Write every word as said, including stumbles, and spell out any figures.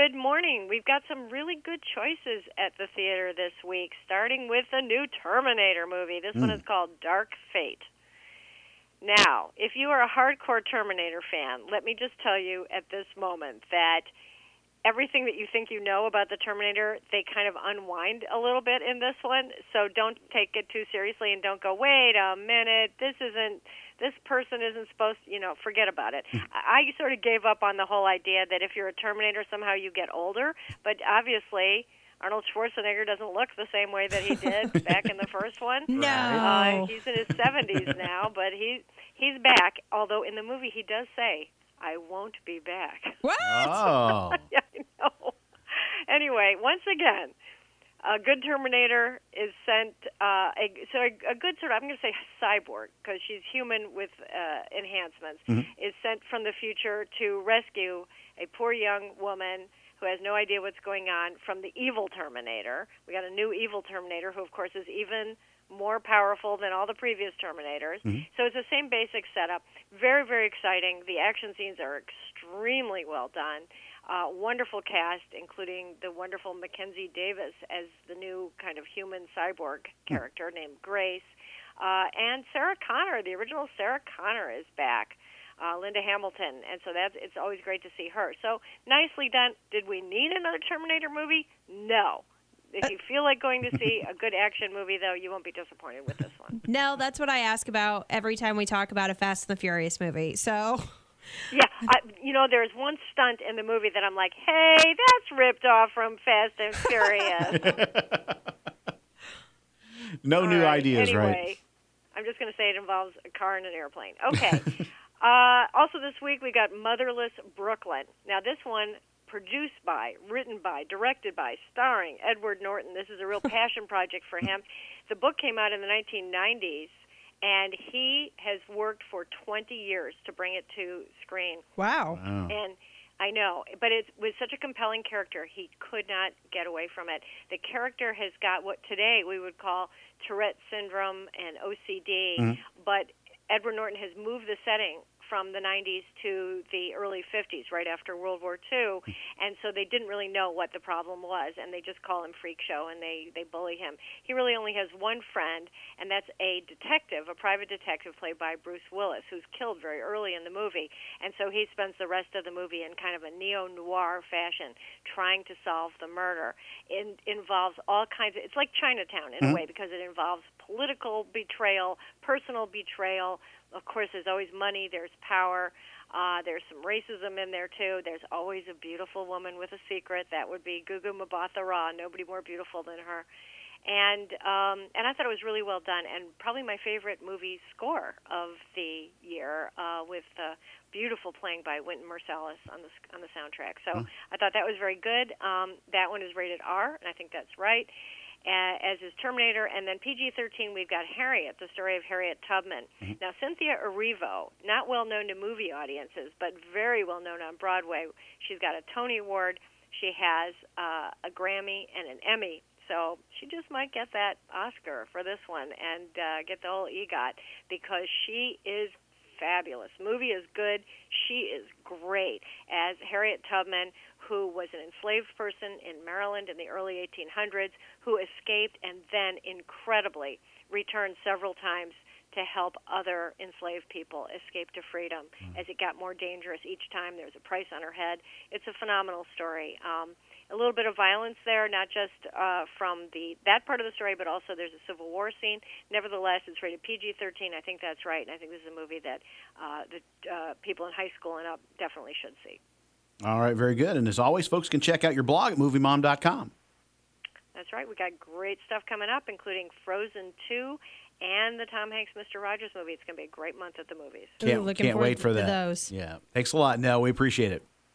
Good morning. We've got some really good choices at the theater this week, starting with the new Terminator movie. This mm. one is called Dark Fate. Now, if you are a hardcore Terminator fan, let me just tell you at this moment that everything that you think you know about the Terminator, they kind of unwind a little bit in this one. So don't take it too seriously and don't go, wait a minute, this isn't, this person isn't supposed to, you know, forget about it. I sort of gave up on the whole idea that if you're a Terminator, somehow you get older. But obviously, Arnold Schwarzenegger doesn't look the same way that he did back in the first one. No. Uh, he's in his seventies now, but he, he's back. Although in the movie he does say, I won't be back. What? Oh. Yeah, I know. Anyway, once again, a good Terminator is sent, uh, a, so a, a good sort of, I'm going to say cyborg, because she's human with uh, enhancements, mm-hmm. is sent from the future to rescue a poor young woman who has no idea what's going on from the evil Terminator. We got a new evil Terminator who, of course, is even more powerful than all the previous Terminators. Mm-hmm. So it's the same basic setup. Very, very exciting. The action scenes are extremely well done. Uh, wonderful cast, including the wonderful Mackenzie Davis as the new kind of human cyborg character mm-hmm. named Grace. Uh, and Sarah Connor, the original Sarah Connor, is back. Uh, Linda Hamilton, and so that's it's always great to see her. So nicely done. Did we need another Terminator movie? No. If you feel like going to see a good action movie, though, you won't be disappointed with this one. No, that's what I ask about every time we talk about a Fast and the Furious movie. So, yeah, I, you know, there's one stunt in the movie that I'm like, hey, that's ripped off from Fast and Furious. No All new right. ideas, anyway, right? I'm just going to say it involves a car and an airplane. Okay. uh, also this week we got Motherless Brooklyn. Now this one, produced by, written by, directed by, starring Edward Norton. This is a real passion project for him. The book came out in the nineteen nineties, and he has worked for twenty years to bring it to screen. Wow. wow. And I know, but it was such a compelling character, he could not get away from it. The character has got what today we would call Tourette syndrome and O C D, mm-hmm. but Edward Norton has moved the setting from the nineties to the early fifties, right after World War Two, and so they didn't really know what the problem was, and they just call him Freak Show, and they, they bully him. He really only has one friend, and that's a detective, a private detective played by Bruce Willis, who's killed very early in the movie, and so he spends the rest of the movie in kind of a neo-noir fashion trying to solve the murder. It involves all kinds of, it's like Chinatown in mm-hmm. a way, because it involves political betrayal, personal betrayal. Of course, there's always money, there's power, uh, there's some racism in there, too. There's always a beautiful woman with a secret. That would be Gugu Mbatha-Raw, nobody more beautiful than her. And um, and I thought it was really well done, and probably my favorite movie score of the year, uh, with uh, beautiful playing by Wynton Marsalis on the on the soundtrack. So hmm. I thought that was very good. Um, that one is rated R, and I think that's right. Uh, as is Terminator, and then P G thirteen, we've got Harriet, the story of Harriet Tubman. Mm-hmm. Now, Cynthia Erivo, not well known to movie audiences, but very well known on Broadway. She's got a Tony Award, she has uh, a Grammy and an Emmy, so she just might get that Oscar for this one and uh, get the whole EGOT, because she is fabulous. Movie is good. She is great as Harriet Tubman, who was an enslaved person in Maryland in the early eighteen hundreds, who escaped and then incredibly returned several times to help other enslaved people escape to freedom. Mm. As it got more dangerous each time, there was a price on her head. It's a phenomenal story. Um, a little bit of violence there, not just uh, from the that part of the story, but also there's a Civil War scene. Nevertheless, it's rated P G thirteen. I think that's right, and I think this is a movie that uh, the uh, people in high school and up definitely should see. All right, very good. And as always, folks can check out your blog at movie mom dot com. That's right. We got great stuff coming up, including Frozen two and the Tom Hanks Mister Rogers movie. It's going to be a great month at the movies. Can't, Ooh, looking can't forward wait for to that. Those. Yeah. Thanks a lot, Nell. We appreciate it.